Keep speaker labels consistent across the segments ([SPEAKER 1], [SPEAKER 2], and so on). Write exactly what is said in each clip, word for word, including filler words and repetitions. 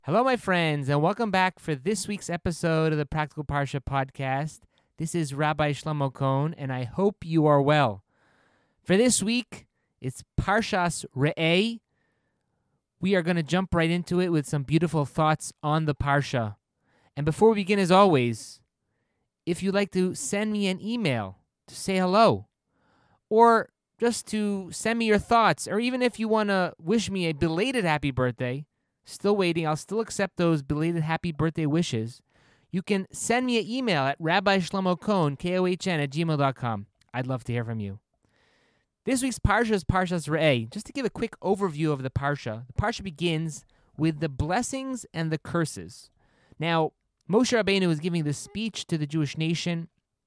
[SPEAKER 1] Hello, my friends, and welcome back for this week's episode of the Practical Parsha podcast. This is Rabbi Shlomo Cohn, and I hope you are well. For this week, it's Parshas Re'eh. We are going to jump right into it with some beautiful thoughts on the Parsha. And before we begin, as always, if you'd like to send me an email to say hello, or just to send me your thoughts, or even if you want to wish me a belated happy birthday, still waiting, I'll still accept those belated happy birthday wishes. You can send me an email at Rabbi Shlomo Cohn, K O H N, at gmail dot com. I'd love to hear from you. This week's Parsha is Parshas Re'eh. Just to give a quick overview of the Parsha, the Parsha begins with the blessings and the curses. Now, Moshe Rabbeinu is giving this speech to the Jewish nation,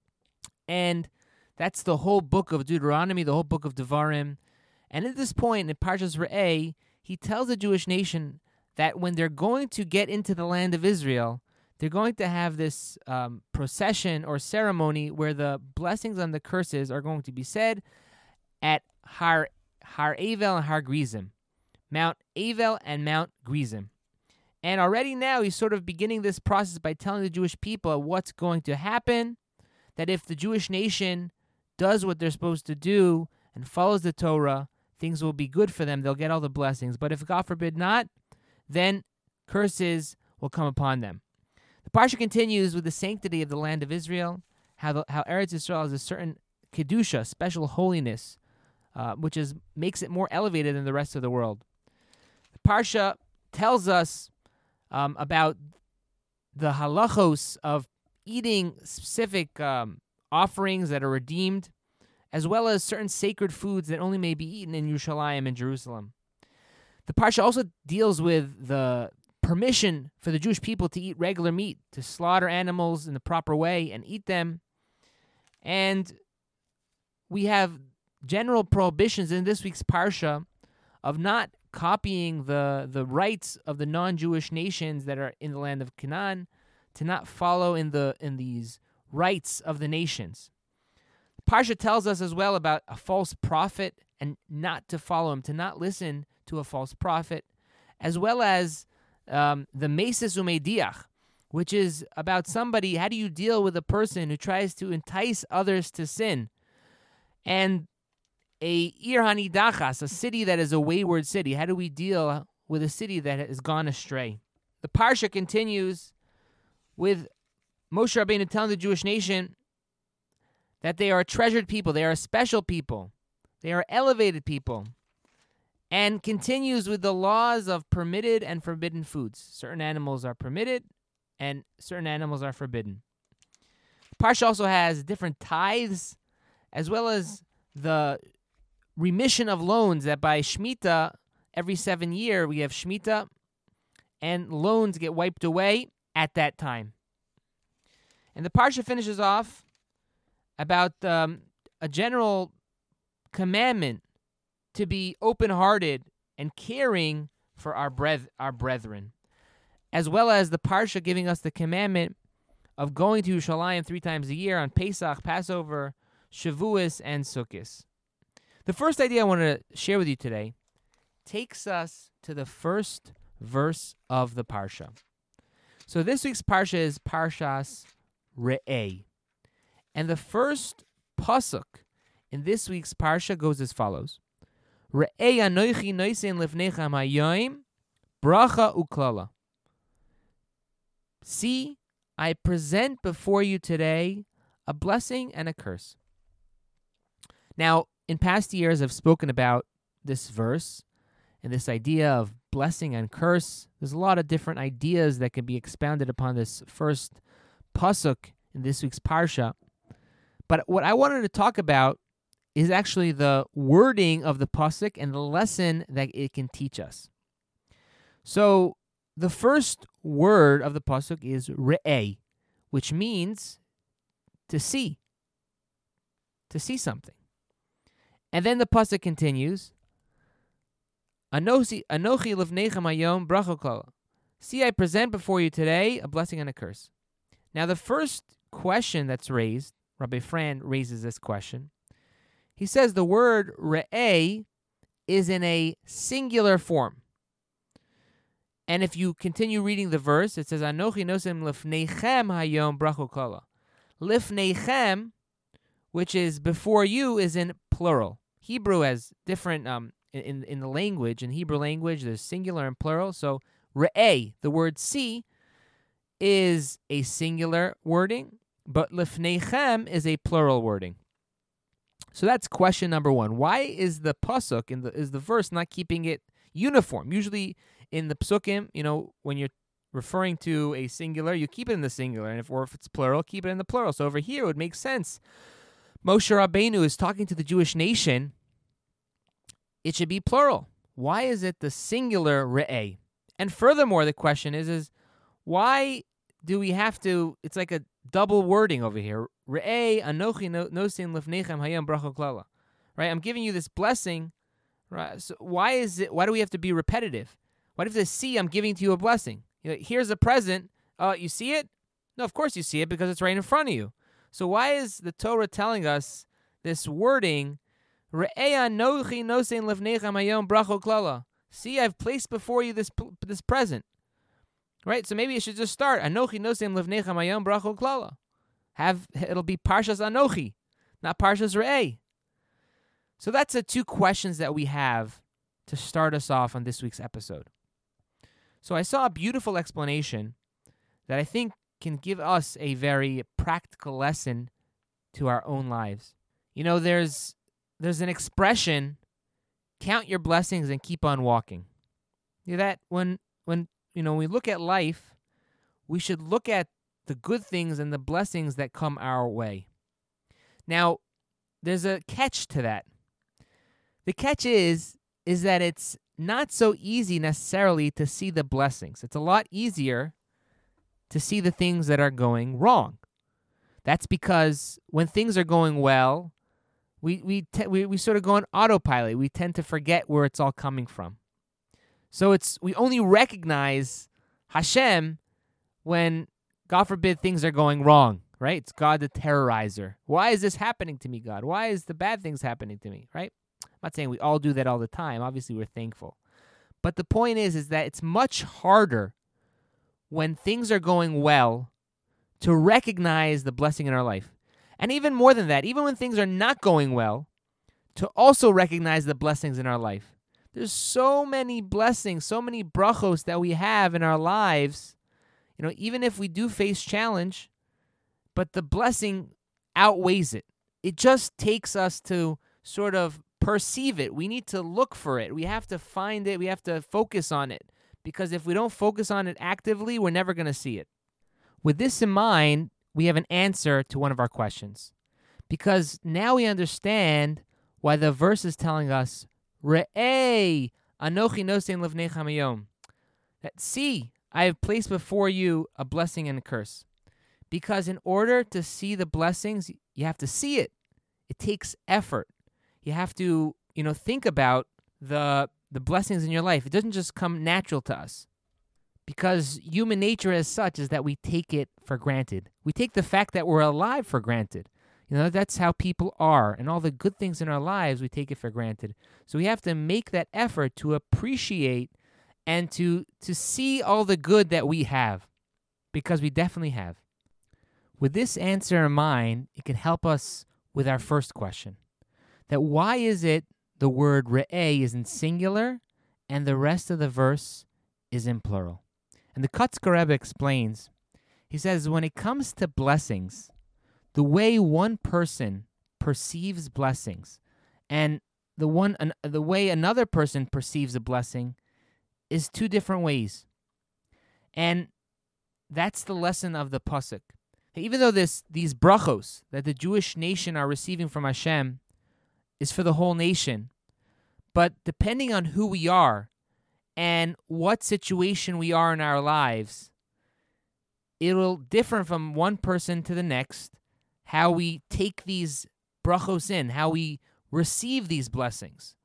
[SPEAKER 1] and that's the whole book of Deuteronomy, the whole book of Devarim. And at this point in Parshas Re'eh, he tells the Jewish nation that when they're going to get into the land of Israel, they're going to have this um, procession or ceremony where the blessings and the curses are going to be said at Har Har Avel and Har Gerizim, Mount Avel and Mount Gerizim. And already now he's sort of beginning this process by telling the Jewish people what's going to happen, that if the Jewish nation does what they're supposed to do and follows the Torah, things will be good for them. They'll get all the blessings. But if God forbid not, then curses will come upon them. The Parsha continues with the sanctity of the land of Israel, how the, how Eretz Yisrael has a certain kedusha, special holiness, uh, which is makes it more elevated than the rest of the world. The Parsha tells us um, about the halachos of eating specific um, offerings that are redeemed, as well as certain sacred foods that only may be eaten in Yerushalayim and Jerusalem. The Parsha also deals with the permission for the Jewish people to eat regular meat, to slaughter animals in the proper way and eat them. And we have general prohibitions in this week's Parsha of not copying the, the rites of the non-Jewish nations that are in the land of Canaan, to not follow in the in these rites of the nations. The Parsha tells us as well about a false prophet and not to follow him, to not listen to a false prophet, as well as um, the Meses Umediach, which is about somebody, how do you deal with a person who tries to entice others to sin? And a Ir Hanidachas, a city that is a wayward city, how do we deal with a city that has gone astray? The Parsha continues with Moshe Rabbeinu telling the Jewish nation that they are a treasured people, they are a special people, they are elevated people, and continues with the laws of permitted and forbidden foods. Certain animals are permitted, and certain animals are forbidden. Parsha also has different tithes, as well as the remission of loans that by Shemitah, every seven year we have Shemitah, and loans get wiped away at that time. And the Parsha finishes off about um, a general commandment to be open-hearted and caring for our breth- our brethren, as well as the Parsha giving us the commandment of going to Yerushalayim three times a year on Pesach, Passover, Shavuos, and Sukkot. The first idea I want to share with you today takes us to the first verse of the Parsha. So this week's Parsha is Parshas Re'eh. And the first pasuk in this week's Parsha goes as follows. Re'eh anoichi noisen lifnechem hayoim, bracha uklala. See, I present before you today a blessing and a curse. Now, in past years, I've spoken about this verse and this idea of blessing and curse. There's a lot of different ideas that can be expounded upon this first pasuk in this week's Parsha. But what I wanted to talk about is actually the wording of the pasuk and the lesson that it can teach us. So the first word of the pasuk is re'eh, which means to see, to see something. And then the pasuk continues, Anochi lefnechem hayom bracha uklala. See, I present before you today a blessing and a curse. Now the first question that's raised, Rabbi Fran raises this question. He says the word re'eh is in a singular form. And if you continue reading the verse, it says, Anochi nosem lifneichem hayom bracho kala. Lifneichem, which is before you, is in plural. Hebrew has different, um, in, in the language, in Hebrew language, there's singular and plural. So re'eh, the word see, is a singular wording, but lifneichem is a plural wording. So that's question number one. Why is the pasuk, in the, is the verse not keeping it uniform? Usually in the psukim, you know, when you're referring to a singular, you keep it in the singular, and if or if it's plural, keep it in the plural. So over here, it would make sense. Moshe Rabbeinu is talking to the Jewish nation. It should be plural. Why is it the singular re'eh? And furthermore, the question is, is why do we have to? It's like a double wording over here. Re'eh anochi nosin lifneichem hayom bracho klala. Right? I'm giving you this blessing. Right? So why is it? Why do we have to be repetitive? What if the see I'm giving to you a blessing? You know, here's a present. Uh, you see it? No, of course you see it because it's right in front of you. So why is the Torah telling us this wording? See, I've placed before you this this present. Right? So maybe it should just start. Anochi nosem levnechem hayom bracho klala. Have it'll be Parshas Anochi, not Parshas Re'eh. So that's the two questions that we have to start us off on this week's episode. So I saw a beautiful explanation that I think can give us a very practical lesson to our own lives. You know, there's there's an expression, count your blessings and keep on walking. You know, that when when you know we look at life, we should look at the good things and the blessings that come our way. Now, there's a catch to that. The catch is is that it's not so easy necessarily to see the blessings. It's a lot easier to see the things that are going wrong. That's because when things are going well, we we te- we, we sort of go on autopilot. We tend to forget where it's all coming from. So it's we only recognize Hashem when, God forbid, things are going wrong, right? It's God the terrorizer. Why is this happening to me, God? Why is the bad things happening to me, right? I'm not saying we all do that all the time. Obviously, we're thankful. But the point is, is that it's much harder when things are going well to recognize the blessing in our life. And even more than that, even when things are not going well, to also recognize the blessings in our life. There's so many blessings, so many brachos that we have in our lives. You know, even if we do face challenge, but the blessing outweighs it. It just takes us to sort of perceive it. We need to look for it. We have to find it. We have to focus on it. Because if we don't focus on it actively, we're never going to see it. With this in mind, we have an answer to one of our questions. Because now we understand why the verse is telling us, Re'eh, anochi nosein levnei chamayom. That, see, I have placed before you a blessing and a curse. Because in order to see the blessings, you have to see it. It takes effort. You have to, you know, think about the the blessings in your life. It doesn't just come natural to us. Because human nature as such is that we take it for granted. We take the fact that we're alive for granted. You know, that's how people are. And all the good things in our lives, we take it for granted. So we have to make that effort to appreciate and to to see all the good that we have. Because we definitely have. With this answer in mind, it can help us with our first question. That why is it the word re'eh is in singular and the rest of the verse is in plural? And the Kotzker Rebbe explains, he says, when it comes to blessings, the way one person perceives blessings and the one an, the way another person perceives a blessing is two different ways. And that's the lesson of the pasuk. Even though this these brachos that the Jewish nation are receiving from Hashem is for the whole nation, but depending on who we are and what situation we are in our lives, it will differ from one person to the next, how we take these brachos in, how we receive these blessings.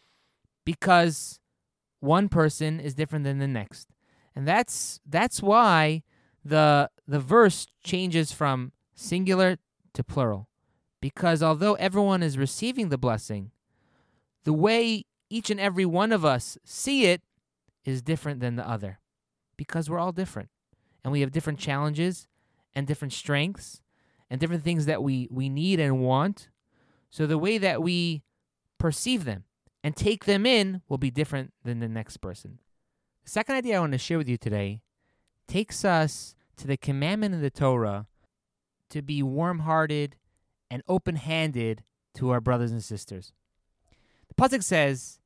[SPEAKER 1] Because one person is different than the next. And that's that's why the the verse changes from singular to plural. Because although everyone is receiving the blessing, the way each and every one of us see it is different than the other. because we're all different. And we have different challenges and different strengths and different things that we, we need and want. So the way that we perceive them and take them in will be different than the next person. The second idea I want to share with you today takes us to the commandment of the Torah to be warm-hearted and open-handed to our brothers and sisters. The pasuk says,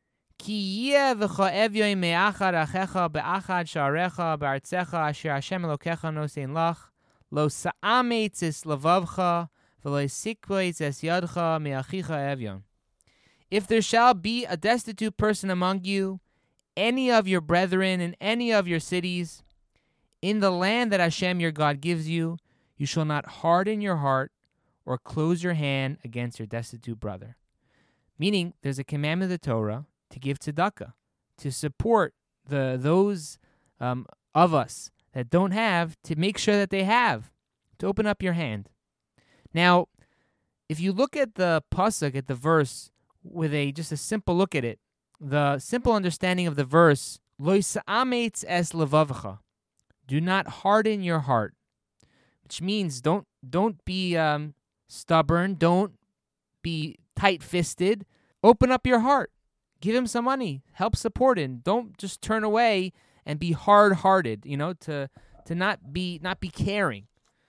[SPEAKER 1] Ki yeh v'cha evyoim me'achad achecha be'achad sha'arecha be'artzecha asher Hashem Elokecha nosein lach lo sa'ametz es levavcha v'lo yisikveitz es yadcha me'achicha evyon. If there shall be a destitute person among you, any of your brethren in any of your cities, in the land that Hashem your God gives you, you shall not harden your heart or close your hand against your destitute brother. Meaning, there's a commandment of the Torah to give tzedakah, to support the those um, of us that don't have, to make sure that they have, to open up your hand. Now, if you look at the pasuk, at the verse, with a just a simple look at it, the simple understanding of the verse, Lo sa'ametz es levavcha, do not harden your heart, which means don't don't be um, stubborn, don't be tight-fisted. Open up your heart. Give him some money. Help support him. Don't just turn away and be hard-hearted, you know, to to not be not be caring.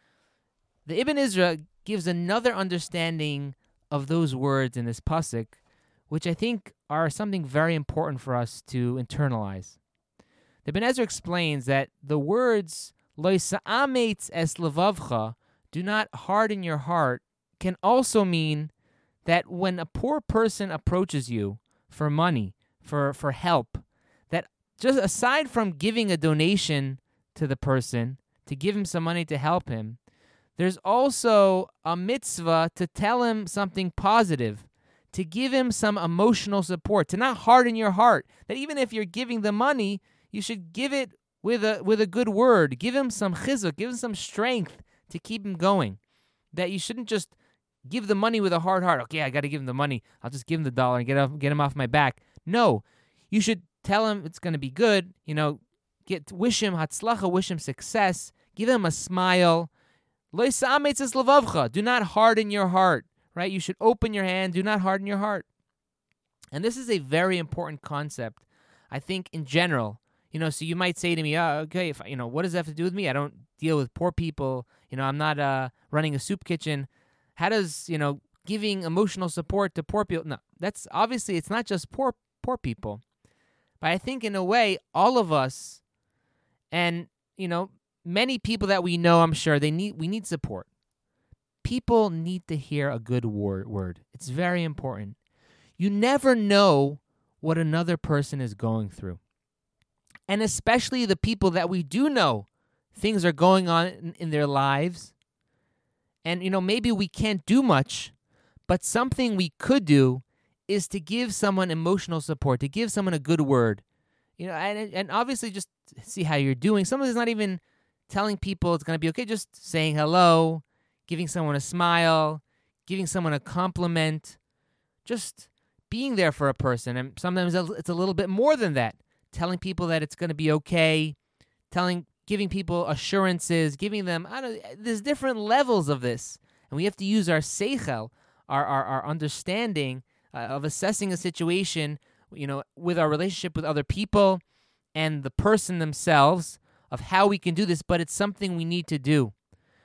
[SPEAKER 1] The Ibn Ezra gives another understanding of those words in this pasuk, which I think are something very important for us to internalize. The Ibn Ezra explains that the words Lo sa'ametz es levavcha, do not harden your heart, can also mean that when a poor person approaches you for money, for, for help, that just aside from giving a donation to the person, to give him some money to help him, there's also a mitzvah to tell him something positive, to give him some emotional support, to not harden your heart, that even if you're giving the money, you should give it with a with a good word. Give him some chizuk, give him some strength to keep him going. That you shouldn't just give the money with a hard heart. Okay, I got to give him the money. I'll just give him the dollar and get off, get him off my back. No, you should tell him it's going to be good. You know, get wish him hatzlacha, wish him success. Give him a smile. Lo sa'ametz es levavcha. Do not harden your heart. Right? You should open your hand. Do not harden your heart. And this is a very important concept, I think, in general. You know, so you might say to me, oh, okay, if, you know, what does that have to do with me? I don't deal with poor people. You know, I'm not uh, running a soup kitchen. How does, you know, giving emotional support to poor people? No, that's obviously, it's not just poor poor people. But I think in a way, all of us, and, you know, many people that we know, I'm sure, they need we need support. People need to hear a good word. word. It's very important. You never know what another person is going through. And especially the people that we do know, things are going on in, in their lives. And, you know, maybe we can't do much, but something we could do is to give someone emotional support, to give someone a good word. You know, and, and obviously just see how you're doing. Some of it's not even telling people it's going to be okay, just saying hello, giving someone a smile, giving someone a compliment, just being there for a person. And sometimes it's a little bit more than that. Telling people that it's going to be okay, telling, giving people assurances, giving them, I don't, there's different levels of this. And we have to use our seichel, our, our, our understanding uh, of assessing a situation, you know, with our relationship with other people and the person themselves, of how we can do this, but it's something we need to do.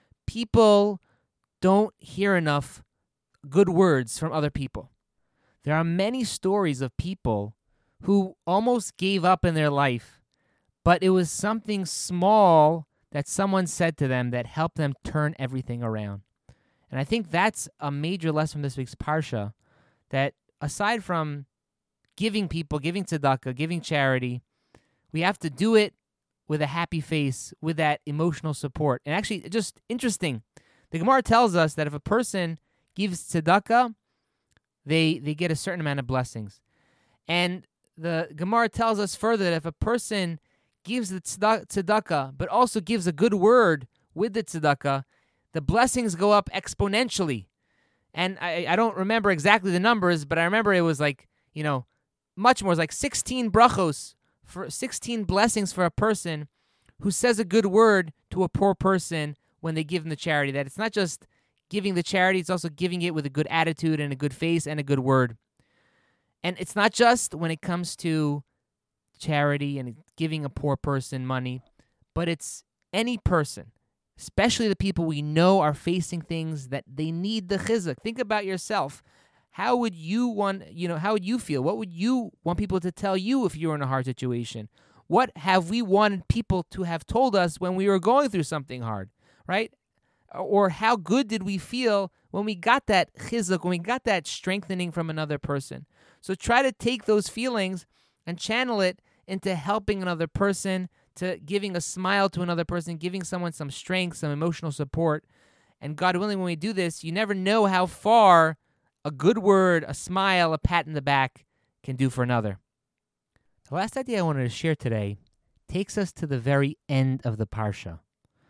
[SPEAKER 1] People don't hear enough good words from other people. There are many stories of people who almost gave up in their life, but it was something small that someone said to them that helped them turn everything around. And I think that's a major lesson from this week's Parsha, that aside from giving people, giving tzedakah, giving charity, we have to do it with a happy face, with that emotional support. And actually, just interesting, the Gemara tells us that if a person gives tzedakah, they, they get a certain amount of blessings. And the Gemara tells us further that if a person gives the tzedakah, but also gives a good word with the tzedakah, the blessings go up exponentially. And I, I don't remember exactly the numbers, but I remember it was like, you know, much more. It was like sixteen brachos for sixteen blessings for a person who says a good word to a poor person when they give them the charity. That it's not just giving the charity, it's also giving it with a good attitude and a good face and a good word. And it's not just when it comes to charity and giving a poor person money, but it's any person, especially the people we know are facing things that they need the chizuk. Think about yourself. How would you want, you know, how would you feel? What would you want people to tell you if you were in a hard situation? What have we wanted people to have told us when we were going through something hard, right? Or how good did we feel when we got that chizuk, when we got that strengthening from another person? So try to take those feelings and channel it into helping another person, to giving a smile to another person, giving someone some strength, some emotional support. And God willing, when we do this, you never know how far a good word, a smile, a pat in the back can do for another. The last idea I wanted to share today takes us to the very end of the Parsha.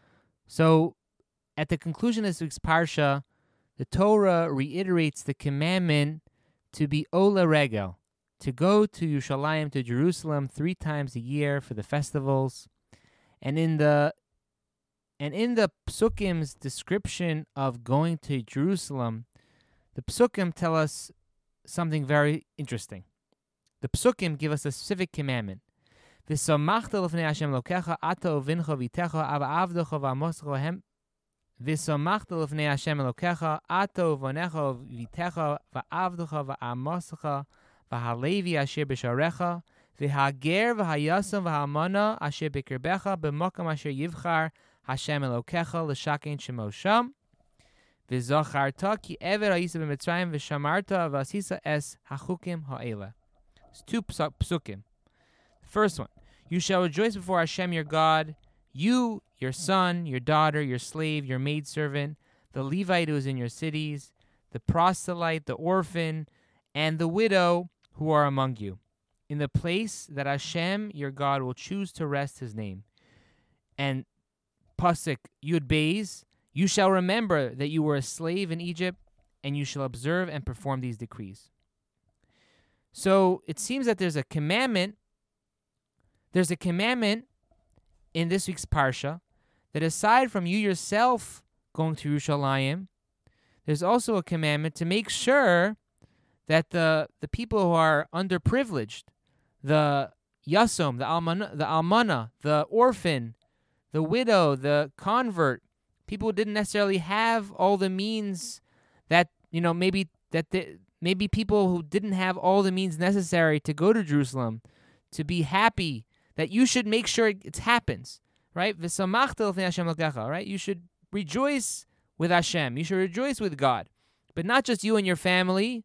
[SPEAKER 1] So at the conclusion of this week's Parsha, the Torah reiterates the commandment to be Ola Regel, to go to Yerushalayim, to Jerusalem, three times a year for the festivals. And in the and in the Psukim's description of going to Jerusalem, the Psukim tell us something very interesting. The Psukim give us a specific commandment. V'samachta l'fnei Hashem Elokecha, ata uvincha v'itecha, ava avdecha v'amoscha hem. V'samachta l'fnei Hashem Elokecha, ata uvonecha v'itecha, v'avdecha v'amoscha, v'halevi asher b'sharecha, v'hager v'hayasam v'hamana asher b'kirbecha, b'mokam asher yivchar Hashem Elokecha l'shakein shemo sham. V'zacharta ki ever ha'isa b'mitzrayim v'shamarta v'asisa es hachukim ha'ela. It's two psukim. The first one, you shall rejoice before Hashem your God, you, your son, your daughter, your slave, your maidservant, the Levite who is in your cities, the proselyte, the orphan, and the widow who are among you, in the place that Hashem your God will choose to rest his name. And pasuk Yud Beis, you shall remember that you were a slave in Egypt, and you shall observe and perform these decrees. So it seems that there's a commandment, there's a commandment in this week's Parsha that aside from you yourself going to Yerushalayim, there's also a commandment to make sure that the, the people who are underprivileged, the Yasom, the Almana, the Almana, the orphan, the widow, the convert, people who didn't necessarily have all the means that, you know, maybe that they, maybe people who didn't have all the means necessary to go to Jerusalem, to be happy, that you should make sure it happens, right? V'samachta l'fnei Hashem Elokecha, right? You should rejoice with Hashem. You should rejoice with God. But not just you and your family.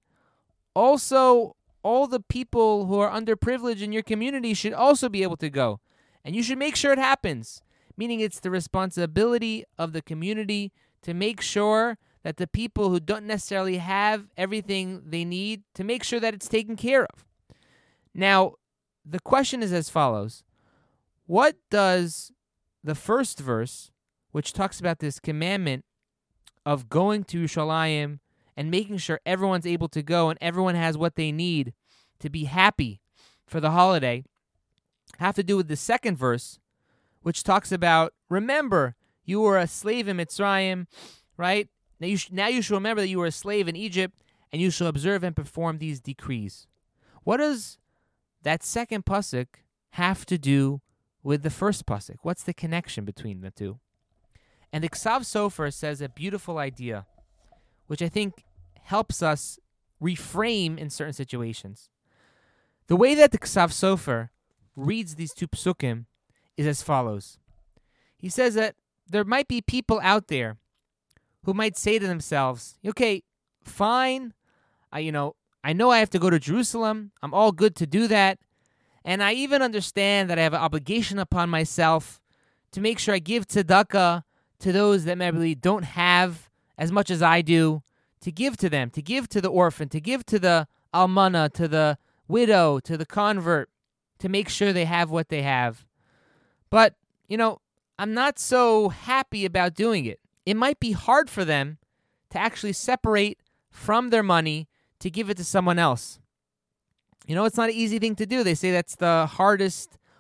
[SPEAKER 1] Also, all the people who are underprivileged in your community should also be able to go. And you should make sure it happens. Meaning it's the responsibility of the community to make sure that the people who don't necessarily have everything they need, to make sure that it's taken care of. Now, the question is as follows. What does the first verse, which talks about this commandment of going to Yerushalayim and making sure everyone's able to go and everyone has what they need to be happy for the holiday, have to do with the second verse, which talks about, remember, you were a slave in Mitzrayim, right? Now you, sh- now you should remember that you were a slave in Egypt, and you shall observe and perform these decrees. What does that second pasuk have to do with the first pasuk? What's the connection between the two? And the Ksav Sofer says a beautiful idea, which I think helps us reframe in certain situations. The way that the Ksav Sofer reads these two psukim is as follows. He says that there might be people out there who might say to themselves, okay, fine, I, you know, I know I have to go to Jerusalem. I'm all good to do that. And I even understand that I have an obligation upon myself to make sure I give tzedakah to those that maybe don't have as much as I do, to give to them, to give to the orphan, to give to the almana, to the widow, to the convert, to make sure they have what they have. But, you know, I'm not so happy about doing it. It might be hard for them to actually separate from their money to give it to someone else. You know, it's not an easy thing to do. They say that's the hardest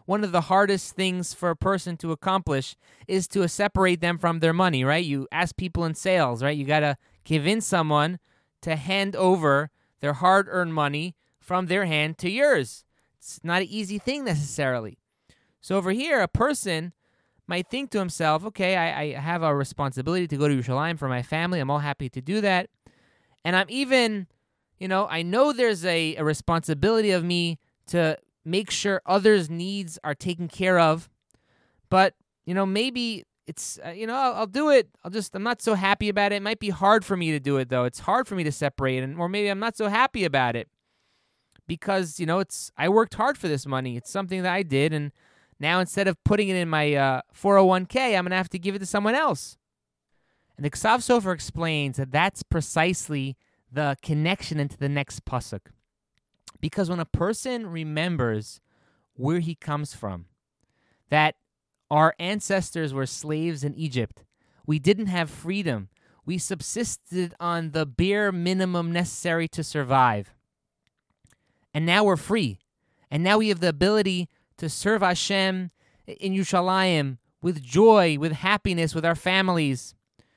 [SPEAKER 1] one of the hardest things for a person to accomplish is to separate them from their money, right? You ask people in sales, right? You got to convince someone to hand over their hard-earned money from their hand to yours. It's not an easy thing necessarily. So over here, a person might think to himself, okay, I, I have a responsibility to go to Yerushalayim for my family. I'm all happy to do that. And I'm even, you know, I know there's a, a responsibility of me to make sure others' needs are taken care of. But, you know, maybe it's, uh, you know, I'll, I'll do it. I'll just, I'm not so happy about it. It might be hard for me to do it, though. It's hard for me to separate, and or maybe I'm not so happy about it because, you know, it's, I worked hard for this money. It's something that I did, and now instead of putting it in my uh, four oh one k, I'm going to have to give it to someone else. And the Ksav Sofer explains that that's precisely the connection into the next pasuk. Because when a person remembers where he comes from, that our ancestors were slaves in Egypt, we didn't have freedom, we subsisted on the bare minimum necessary to survive, and now we're free, and now we have the ability to serve Hashem in Yerushalayim with joy, with happiness, with our families.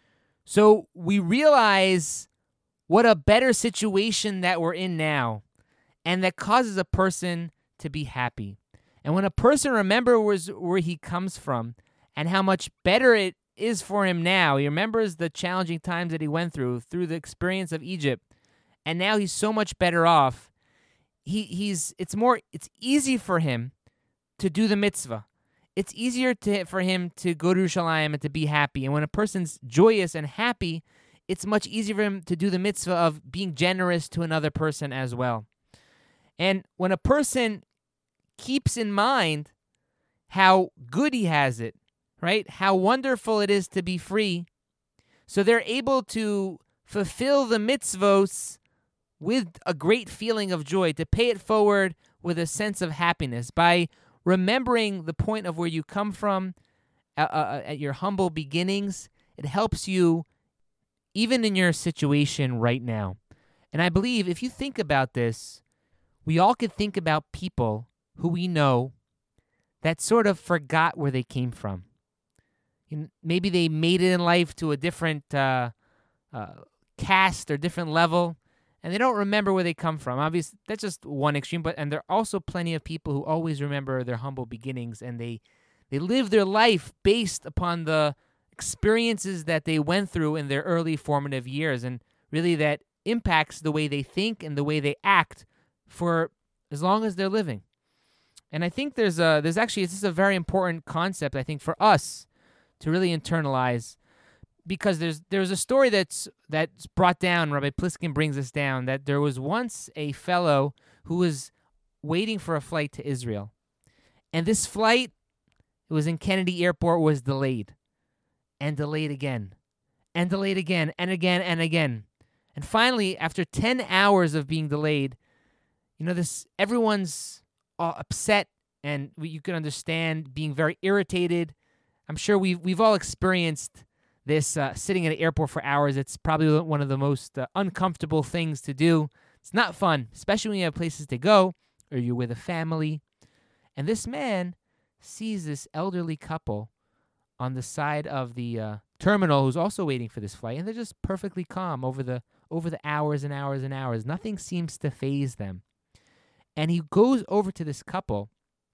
[SPEAKER 1] So we realize what a better situation that we're in now, and that causes a person to be happy. And when a person remembers where he comes from and how much better it is for him now, he remembers the challenging times that he went through, through the experience of Egypt, and now he's so much better off. He he's it's more it's easy for him to do the mitzvah. It's easier to, for him to go to Yerushalayim and to be happy. And when a person's joyous and happy, it's much easier for him to do the mitzvah of being generous to another person as well. And when a person keeps in mind how good he has it, right? How wonderful it is to be free, so they're able to fulfill the mitzvos with a great feeling of joy, to pay it forward with a sense of happiness by remembering the point of where you come from uh, uh, at your humble beginnings. It helps you even in your situation right now. And I believe if you think about this, we all could think about people who we know that sort of forgot where they came from. You know, maybe they made it in life to a different uh, uh, caste or different level, and they don't remember where they come from. Obviously, that's just one extreme, but and there are also plenty of people who always remember their humble beginnings, and they they live their life based upon the experiences that they went through in their early formative years, and really that impacts the way they think and the way they act for as long as they're living. And I think there's a there's actually this is a very important concept, I think, for us to really internalize, because there's there's a story that's that's brought down. Rabbi Pliskin brings us down that there was once a fellow who was waiting for a flight to Israel, and this flight, it was in Kennedy Airport, was delayed, and delayed again, and delayed again, and again and again, and finally, after ten hours of being delayed, you know, this everyone's all upset, and we, you can understand being very irritated. I'm sure we've we've all experienced this uh, sitting at an airport for hours. It's probably one of the most uh, uncomfortable things to do. It's not fun, especially when you have places to go or you're with a family. And this man sees this elderly couple on the side of the uh, terminal who's also waiting for this flight, and they're just perfectly calm over the over the hours and hours and hours. Nothing seems to faze them. And he goes over to this couple,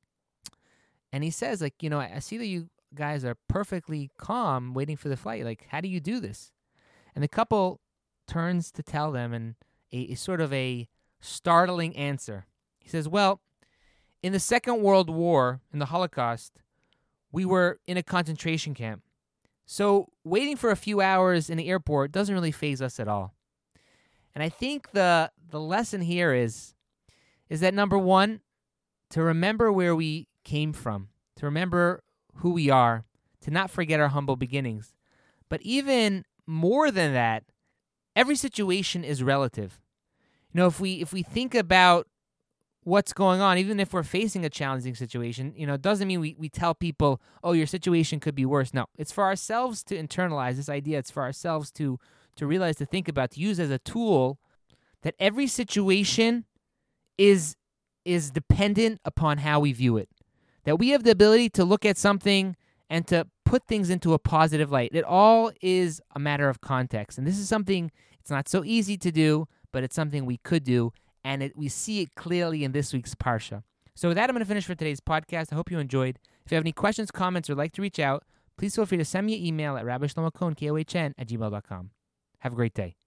[SPEAKER 1] and he says, like, you know, I see that you guys are perfectly calm waiting for the flight. Like, how do you do this? And the couple turns to tell them, and a, a sort of a startling answer. He says, well, in the Second World War, in the Holocaust, we were in a concentration camp. So waiting for a few hours in the airport doesn't really faze us at all. And I think the the lesson here is, is that, number one, to remember where we came from, to remember who we are, to not forget our humble beginnings. But even more than that, every situation is relative. You know, if we if we think about what's going on, even if we're facing a challenging situation, you know, it doesn't mean we, we tell people, oh, your situation could be worse. No, it's for ourselves to internalize this idea. It's for ourselves to to realize, to think about, to use as a tool that every situation is is dependent upon how we view it. that we have the ability to look at something and to put things into a positive light. It all is a matter of context. And this is something, it's not so easy to do, but it's something we could do. And it, we see it clearly in this week's Parsha. So with that, I'm going to finish for today's podcast. I hope you enjoyed. If you have any questions, comments, or like to reach out, please feel free to send me an email at rabbi shlomo kohn, K O H N, at gmail dot com. Have a great day.